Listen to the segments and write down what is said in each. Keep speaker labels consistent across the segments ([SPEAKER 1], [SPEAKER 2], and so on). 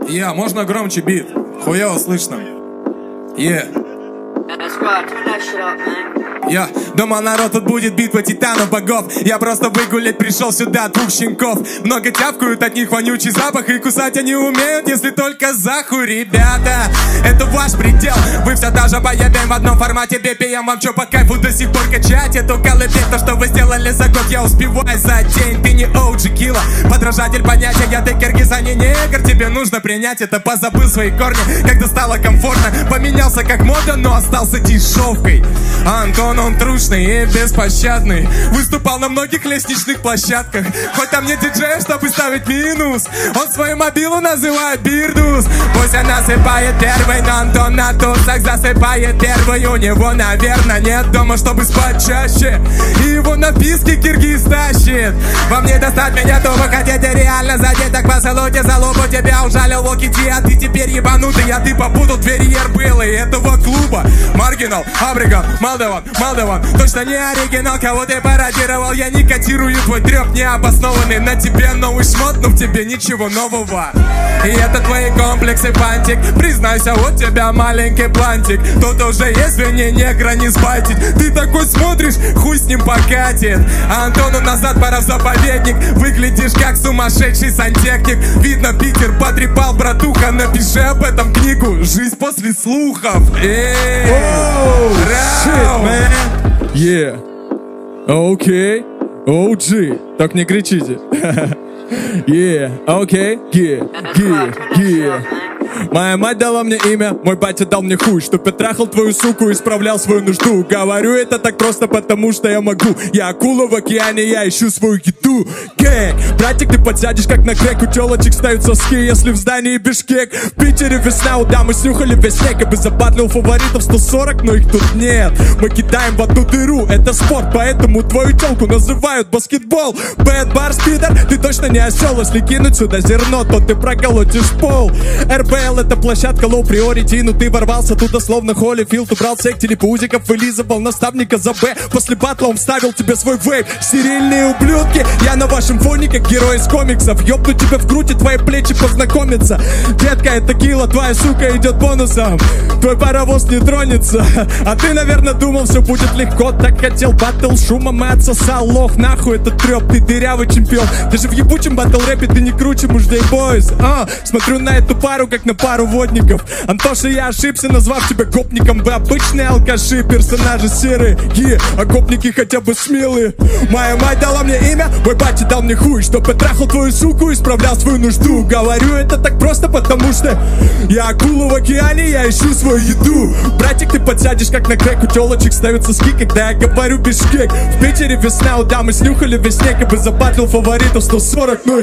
[SPEAKER 1] Можно громче бит? Хуёво слышно. Думал, народ, тут будет битва титанов богов. Я просто выгулять пришел сюда двух щенков. Много тявкают, от них вонючий запах. И кусать они умеют, если только заху. Ребята, это ваш предел. Вы все даже поебем в одном формате. BPM вам чё по кайфу до сих пор качать эту колыбель? То, что вы сделали за год, я успеваю за день. Ты не OG Killa, подражатель понятия. Я ты киргиз, а не негр. Тебе нужно принять это, позабыл свои корни. Когда стало комфортно, поменялся как мода, но остался дешевкой. Антон, он трушный и беспощадный. Выступал на многих лестничных площадках. Хоть там нет диджея, чтобы ставить минус. Он свою мобилу называет Бирдус. Пусть она насыпает первый, но Антон на тусах засыпает первый. У него, наверное, нет дома, чтобы спать чаще. И его написки киргиз тащит. Вам не достать меня, то вы хотите реально задеть. Так поцелуйте за лобу, тебя ужалил Локити. А ты теперь ебанутый, а ты попутал Тверьер белый этого клуба. Маргинал, Абриган, Молдаван, точно не оригинал, кого ты пародировал. Я не котирую твой трёп необоснованный. На тебе новый шмот, но в тебе ничего нового. И это твои комплексы, фантик. Признайся, у тебя маленький плантик. Тут уже если не негра не спайтить. Ты такой смотришь, хуй с ним покатит. А Антону назад пора в заповедник. Выглядишь как сумасшедший сантехник. Видно, Питер потрепал, братуха. Напиши об этом книгу «Жизнь после слухов».
[SPEAKER 2] Окей, OG. Так не кричите. Окей, Моя мать дала мне имя, мой батя дал мне хуй, чтоб я трахал твою суку и исправлял свою нужду. Говорю это так просто потому, что я могу. Я акула в океане, я ищу свою еду. Гэнг, братик, ты подсядешь как на крек. У телочек ставят соски, если в здании Бишкек. В Питере весна, у дамы снюхали весь снег. Я бы забатлил фаворитов 140, но их тут нет. Мы кидаем в одну дыру, это спорт, поэтому твою телку называют баскетбол. Бэд бар спидер, ты точно не осел. Если кинуть сюда зерно, то ты проколотишь пол. РБЛ это площадка low priority, но ты ворвался туда словно Холлифилд. Убрал всех телепузиков, вылизывал наставника за Б. После батла он вставил тебе свой вейп. Стерильные ублюдки, я на вашем фоне как герой из комиксов. Ёбну тебе в грудь и твои плечи познакомятся. Детка, это килла, твоя сука идет бонусом. Твой паровоз не тронется. А ты, наверное, думал, все будет легко. Так хотел баттл шумом и отсосал лох. Нахуй этот трёп, ты дырявый чемпион. Даже в ебучем баттл рэпе ты не круче мужей бойс. Смотрю на эту пару, как на пару водников. Антоша, я ошибся, назвав тебя гопником. Вы обычные алкаши, персонажи серые. А гопники хотя бы смелые. Моя мать дала мне имя, мой батя дал мне хуй, чтоб я трахал твою суку и исправлял свою нужду. Говорю это так просто, потому что я акула в океане, я ищу свою еду. Братик, ты подсядешь как на крэк. У телочек ставят соски, когда я говорю Бишкек. В Питере весна, у дамы снюхали весь снег. Я бы забатлил фаворитов 140, ну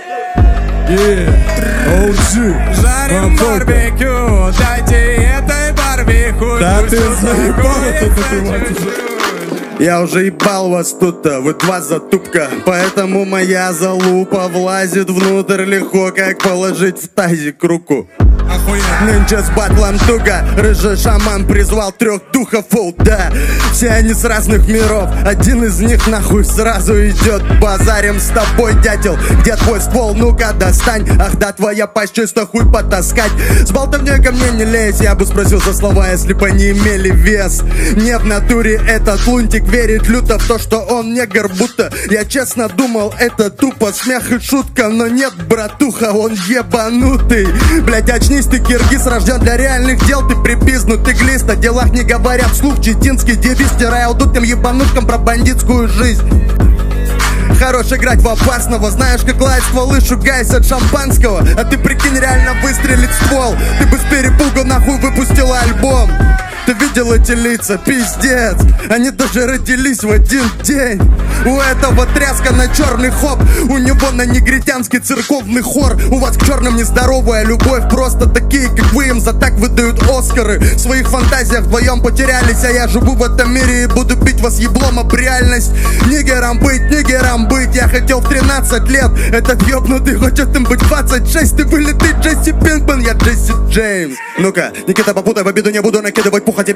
[SPEAKER 1] Жарим барбекю, дайте этой Барби хуй.
[SPEAKER 2] Да ты заебал.
[SPEAKER 3] Я уже ебал вас тут, вы два затупка. Поэтому моя залупа влазит внутрь легко, как положить в тазик руку. Нынче с батлом туго. Рыжий шаман призвал 3 духов, да. Все они с разных миров. Один из них нахуй сразу идет. Базарим с тобой, дятел. Где твой ствол? Ну-ка достань. Ах да, твоя пасть чисто хуй потаскать. С болтовней ко мне не лезь. Я бы спросил за слова, если бы они имели вес. Не в натуре этот лунтик верит люто в то, что он негр будто. Я честно думал, это тупо смех и шутка. Но нет, братуха, он ебанутый. Блять, очнись, ты киргиз, рожден для реальных дел. Ты припизнутый глист, о делах не говорят вслух. Читинский девиз, стирая удутым ебануткам про бандитскую жизнь. Хорош играть в опасного. Знаешь, как лает стволы, шугаясь от шампанского. А ты прикинь, реально выстрелить ствол. Ты бы с перепугу нахуй выпустила альбом. Ты видел эти лица, пиздец. Они даже родились в один день. У этого тряска на черный хоп. У него на негритянский церковный хор. У вас к черным нездоровая любовь. Просто такие, как вы, им за так выдают Оскары. В своих фантазиях вдвоем потерялись. А я живу в этом мире и буду бить вас еблом об реальность. Нигером быть. Я хотел в 13 лет. Этот ёбнутый хочет им быть 26. Ты вылитый Джесси Пинкман, я Джесси Джеймс. Ну-ка, Никита, попутай в обиду не буду накидывать пуха. Тебя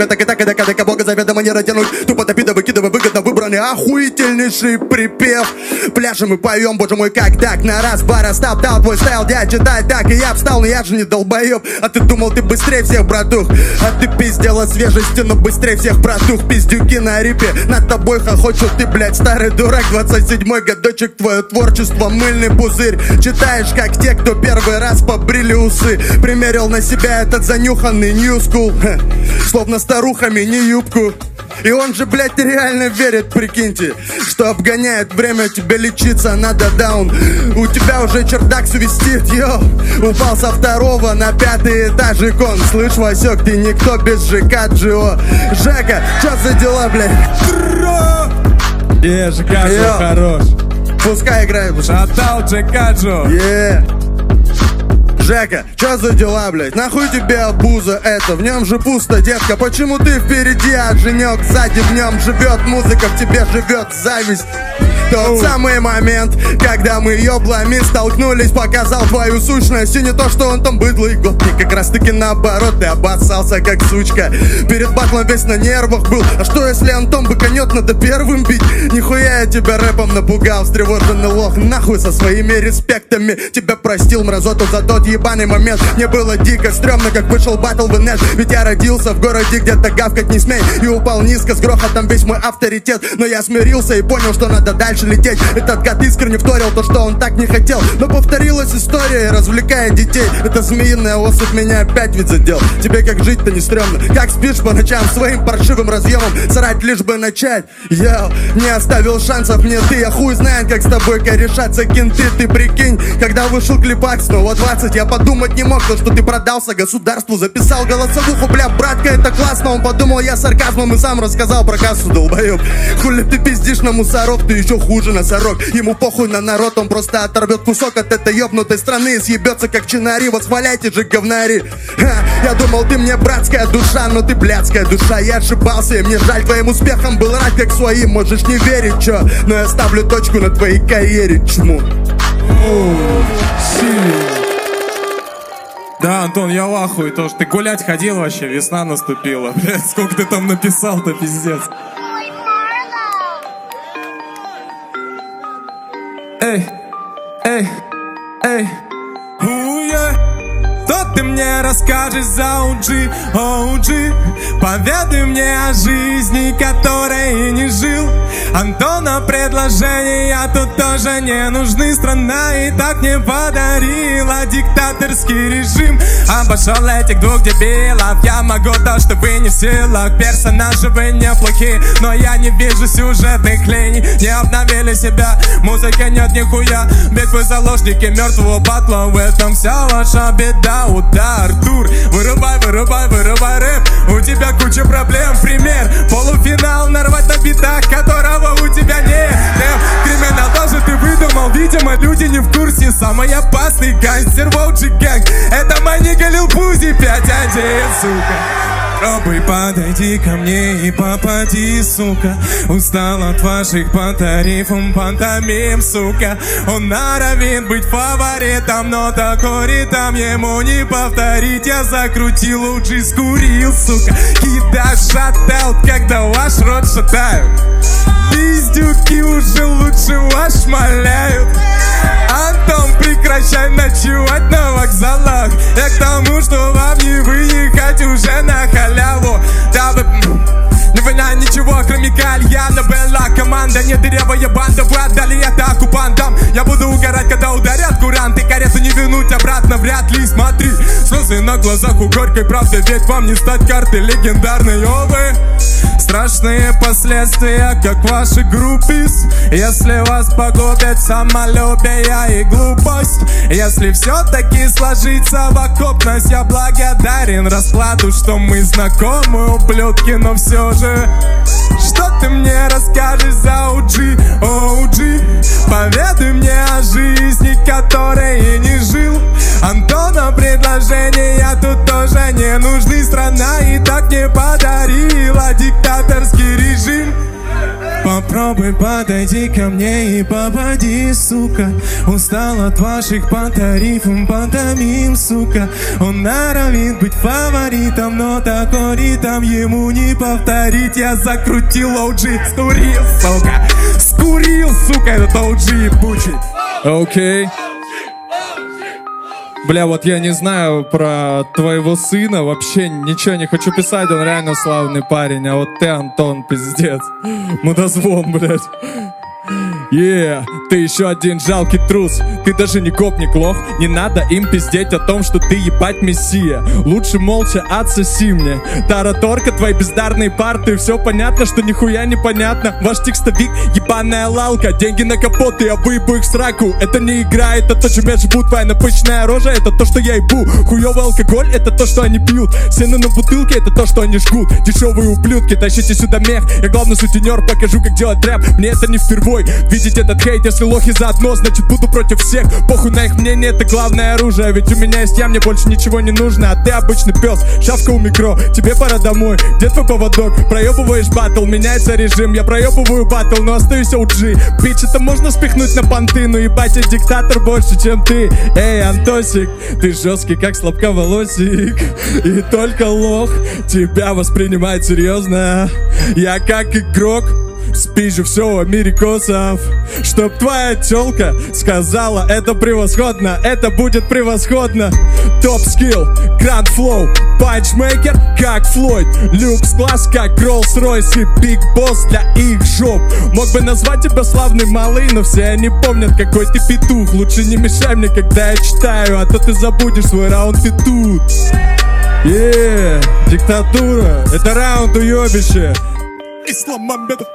[SPEAKER 3] сука, так и ДК Бога заведомо не растянуть. Тупо топида, выкидывай выгодно выбранный охуительнейший припев. Пляшем и поем, боже мой, как так? На раз, бара, став, дал твой стайл, дядь, читай так. И я встал, но я же не долбоеб. А ты думал, ты быстрее всех, братух. А ты пиздела свежести, но быстрее всех, братух. Пиздюки на рипе, над тобой хохочут. Ты, блядь, старый дурак, 27-й годочек. Твое творчество, мыльный пузырь. Читаешь, как те, кто первый раз побрили усы. Примерил на себя этот занюханный New School. Словно старухами, не юбку. И он же, блядь, реально верит, прикиньте, что обгоняет время, тебе лечиться надо даун. У тебя уже чердак свистит, йоу. Упал со 2-го на 5-й этаж икон. Слышь, Васек, ты никто без ЖК Джио. Жека, чё за дела, блядь?
[SPEAKER 2] ЖК Джо хорош.
[SPEAKER 3] Пускай играет.
[SPEAKER 2] Шатал ЖК Джо.
[SPEAKER 3] Жека, чё за дела, блядь? Нахуй тебе обуза это? В нем же пусто, детка. Почему ты впереди, а женек сзади? В нем живет музыка, в тебе живет зависть. Тот самый момент, когда мы ёблами столкнулись, показал твою сущность. И не то, что он там быдлый гопник, как раз таки наоборот. Ты обоссался как сучка. Перед батлом весь на нервах был. А что если Антон быканет, надо первым бить? Нихуя я тебя рэпом напугал, встревоженный лох. Нахуй со своими респектами. Тебя простил, мразоту, за тот ебаный момент. Мне было дико стрёмно, как вышел батл в инет. Ведь я родился в городе, где-то гавкать не смей. И упал низко с грохотом весь мой авторитет. Но я смирился и понял, что надо дальше лететь. Этот гад искренне вторил то, что он так не хотел. Но повторилась история, развлекая детей. Эта змеиная особь меня опять ведь задел. Тебе как жить-то не стрёмно? Как спишь по ночам своим паршивым разъемом? Срать лишь бы начать. Я не оставил шансов мне ты. Я хуй знает, как с тобой корешатся кенты. Ты прикинь, когда вышел клипак снова 20, я подумать не мог, то, что ты продался государству. Записал голосовуху, бля, братка, это классно. Он подумал, я сарказмом и сам рассказал про кассу, долбоёб. Хули ты пиздишь на мусоров, ты еще хуже носорог. Ему похуй на народ, он просто оторвет кусок от этой ёбнутой страны и съебется как чинари. Восхваляйте же, говнари. Я думал, ты мне братская душа, но ты блядская душа. Я ошибался, и мне жаль, твоим успехом был рад как своим. Можешь не верить, чё, но я ставлю точку на твоей карьере, чмо.
[SPEAKER 2] Да, Антон, я в ахуе, то, что ты гулять ходил вообще, весна наступила. Блядь, сколько ты там написал-то, пиздец. Эй, эй, эй, что ты мне расскажешь за OG, OG? Поведай мне о жизни, которой и не жил. Антона предложения тут тоже не нужны. Страна и так не подарила диктаторский режим. Обошел этих двух дебилов, я могу то, что вы не в силах. Персонажи вы неплохие, но я не вижу сюжетных линий. Не обновили себя, музыки нет нихуя. Ведь вы заложники мертвого батла, в этом вся ваша беда. Удар, тур, вырубай, вырубай, вырубай рэп. У тебя куча проблем, пример. Полуфинал нарвать на битах, которого у тебя нет. Криминал тоже ты выдумал, видимо, люди не в курсе. Самый опасный гангстер в OG Gang — это мой нигга Lil Puzi 5-1, сука. Пробуй, подойди ко мне и попади, сука. Устал от ваших по тарифам пантомим, сука. Он норовит быть фаворитом, но такой ритм ему не повторить. Я закрутил, лучше скурил, сука. Кидаю шатаут, когда ваш рот шатают. Пиздюки уже лучше вас шмаляют. Антон, прекращай ночевать на вокзалах. Я к тому, что вам не выехать уже на халяву. Да вы... Не война, ничего, кроме кальяна. Была команда, не дырявая банда. Вы отдали это оккупантам. Я буду угорать, когда ударят куранты. Карету не вернуть обратно, вряд ли. Смотри, слезы на глазах у горькой правды. Ведь вам не стать картой легендарной, овы. Страшные последствия, как ваши группис. Если вас погубит самолюбие и глупость. Если все-таки сложится в окопность, я благодарен раскладу, что мы знакомы, ублюдки, но все же. Что ты мне расскажешь за OG, OG? Поведай мне о жизни, которой и не жил. Антона предложения тут тоже не нужны. Страна и так не подарила диктаторский режим.
[SPEAKER 1] Попробуй подойди ко мне и попади, сука. Устал от ваших по тарифам, пантомим, сука. Он норовит быть фаворитом, но такой ритм ему не повторить. Я закрутил OG, скурил, сука. Скурил, сука, этот OG ебучий.
[SPEAKER 2] Окей. Бля, вот я не знаю про твоего сына, вообще ничего не хочу писать, он реально славный парень, а вот ты, Антон, пиздец, мудозвон, блядь. Ты еще один жалкий трус. Ты даже не гопник, лох. Не надо им пиздеть о том, что ты ебать мессия. Лучше молча отсоси мне. Тараторка, твои бездарные парты. Все понятно, что нихуя не понятно. Ваш текстовик, ебаная лалка. Деньги на капот, и я выебу их в сраку. Это не игра, это то, чем я живу. Твоя напыщенная рожа, это то, что я ебу. Хуёвый алкоголь, это то, что они пьют. Сено на бутылке, это то, что они жгут. Дешевые ублюдки, тащите сюда мех. Я главный сутенер, покажу, как делать рэп. Мне это не впервой. Видеть этот хейт, если лохи заодно, значит буду против всех. Похуй на их мнение, это главное оружие. Ведь у меня есть я, мне больше ничего не нужно. А ты обычный пес, шавка у микро. Тебе пора домой, где твой поводок? Проебываешь батл, меняется режим. Я проебываю батл, но остаюсь OG. Бич, это можно спихнуть на понты. Ну ебать, я диктатор больше, чем ты. Эй, Антосик, ты жесткий, как слабковолосик. И только лох тебя воспринимает серьезно. Я как игрок спизжу все у америкосов. Чтоб твоя тёлка сказала, это превосходно, это будет превосходно. Топ скилл, гранд флоу, панчмейкер, как Флойд. Люкс класс, как Роллс-Ройс и Биг Босс для их жоп. Мог бы назвать тебя славный малый, но все они помнят, какой ты петух. Лучше не мешай мне, когда я читаю, а то ты забудешь свой раунд и тут. Диктатура, это раунд уёбище.
[SPEAKER 1] Исламабедов.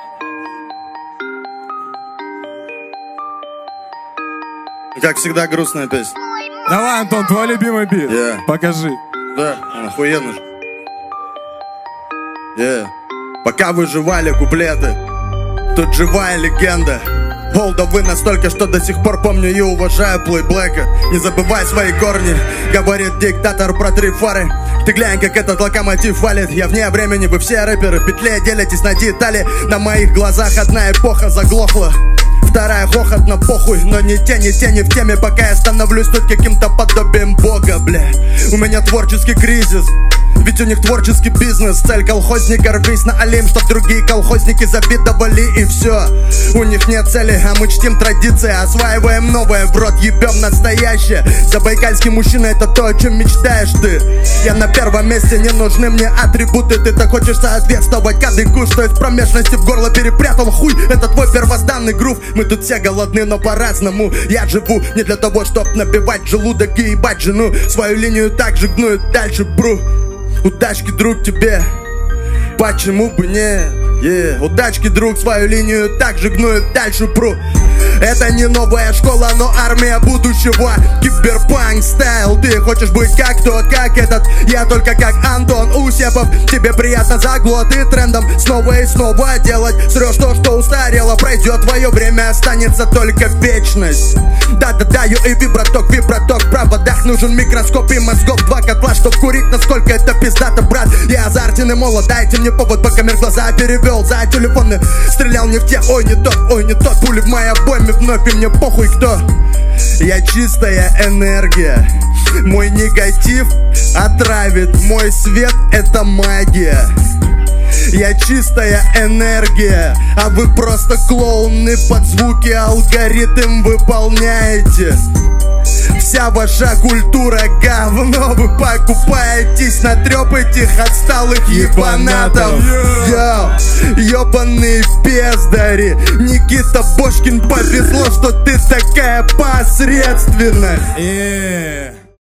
[SPEAKER 3] Как всегда, грустная песня.
[SPEAKER 1] Давай, Антон, твой любимый бит. Покажи.
[SPEAKER 3] Да, охуенно. Пока выживали куплеты, тут живая легенда. Олдовы настолько, что до сих пор помню и уважаю Плей Блэка. Не забывай свои корни, говорит диктатор про 3 фары. Ты глянь, как этот локомотив валит. Я вне времени, вы все рэперы в петле делитесь на детали. На моих глазах одна эпоха заглохла, вторая хохот на похуй. Но ни тени в теме, пока я становлюсь тут каким-то подобием бога, бля. У меня творческий кризис, ведь у них творческий бизнес. Цель колхозника, рвись на Олимп, чтоб другие колхозники завидовали и все. У них нет цели, а мы чтим традиции. Осваиваем новое, в рот ебем настоящее. Забайкальский мужчина, это то, о чем мечтаешь ты. Я на первом месте, не нужны мне атрибуты. Ты так хочешь соответствовать кадыку, что из промежности в горло перепрятал хуй. Это твой первозданный грув. Мы тут все голодны, но по-разному. Я живу не для того, чтоб набивать желудок и ебать жену. Свою линию также гну и дальше бру. Удачки, друг, тебе, почему бы не? Удачки, друг, свою линию также гну и дальше пру. Это не новая школа, но армия будущего. Киберпанк стайл. Ты хочешь быть как тот, как этот. Я только как Антон Усепов. Тебе приятно за глот и трендом снова и снова делать. Срёшь то, что устарело. Пройдет твое время, останется только вечность. Да-да-да, и вибраток, в проводах нужен микроскоп и мозгов 2 котла, чтоб курить, насколько это пиздато, брат. Я азартен и молод, дайте мне повод, пока мир глаза перевел. За телефоны стрелял не в тех, ой не тот. Пули в моей обойме вновь, и мне похуй кто. Я чистая энергия, мой негатив отравит, мой свет это магия. Я чистая энергия, а вы просто клоуны под звуки, алгоритм выполняете. Вся ваша культура говно, вы покупаетесь на трёп этих отсталых ебанатов. Ёбаные пиздари. Никита Бошкин, повезло, что ты такая посредственная.